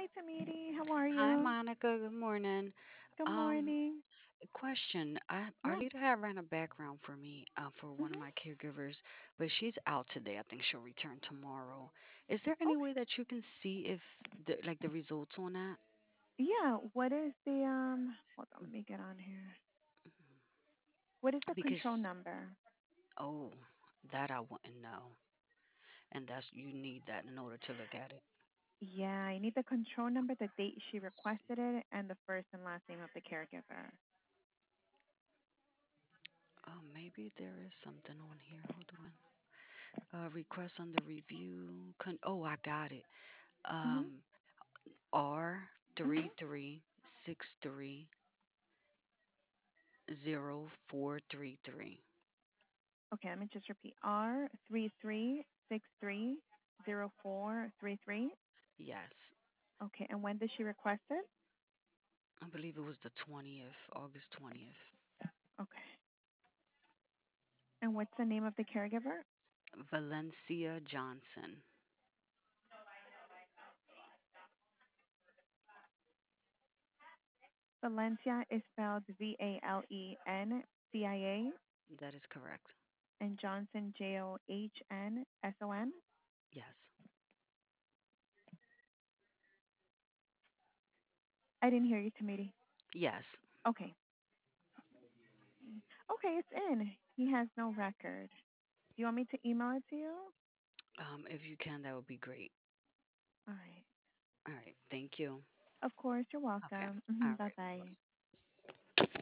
Tamiti. How are Hi, you? Monica. Good morning. Good Um, morning. Question. Yeah. Arlita had ran a background for me, for one of hmm my caregivers, but she's out today. I think she'll return tomorrow. Is there any Okay. way that you can see if the results on that? Yeah. What is the Hold on. Let me get on here. What is the control Because number? oh, that I wouldn't know, and that's you need that in order to look at it. Yeah, I need the control number, the date she requested it, and the first and last name of the caregiver. Oh, maybe there is something on here. Hold on. Request under review. Oh, I got it. Mhm. Um, R Mhm. 33630433. Okay. Let me just repeat. R33630433. Yes, Okay. And when did she request it? I believe it was the 20th, August 20th. Okay. And what's the name of the caregiver? Valencia Johnson. Valencia is spelled Valencia, That is correct. and Johnson Johnson. Yes. I didn't hear you, Tamiti. Yes. Okay. Okay, it's in. He has no record. Do you want me to email it to you? If you can, that would be great. All right. All right. Thank you. Of course, you're Okay. welcome. All Bye right. bye.